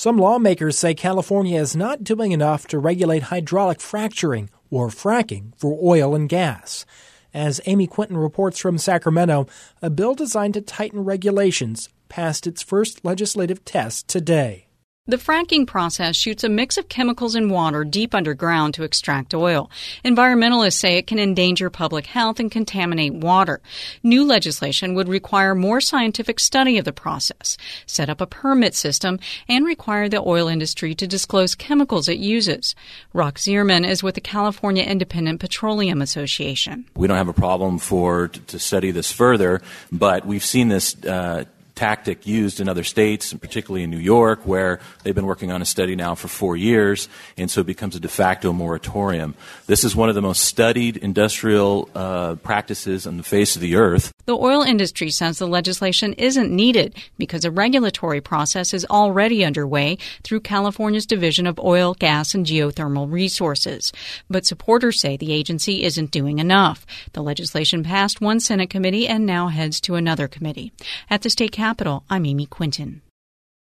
Some lawmakers say California is not doing enough to regulate hydraulic fracturing or fracking for oil and gas. As Amy Quinton reports from Sacramento, a bill designed to tighten regulations passed its first legislative test today. The fracking process shoots a mix of chemicals and water deep underground to extract oil. Environmentalists say it can endanger public health and contaminate water. New legislation would require more scientific study of the process, set up a permit system, and require the oil industry to disclose chemicals it uses. Rock Zierman is with the California Independent Petroleum Association. We don't have a problem to study this further, but we've seen this tactic used in other states, and particularly in New York, where they've been working on a study now for 4 years, and so it becomes a de facto moratorium. This is one of the most studied industrial practices on the face of the earth. The oil industry says the legislation isn't needed because a regulatory process is already underway through California's Division of Oil, Gas, and Geothermal Resources. But supporters say the agency isn't doing enough. The legislation passed one Senate committee and now heads to another committee. At the state Capitol, I'm Amy Quinton.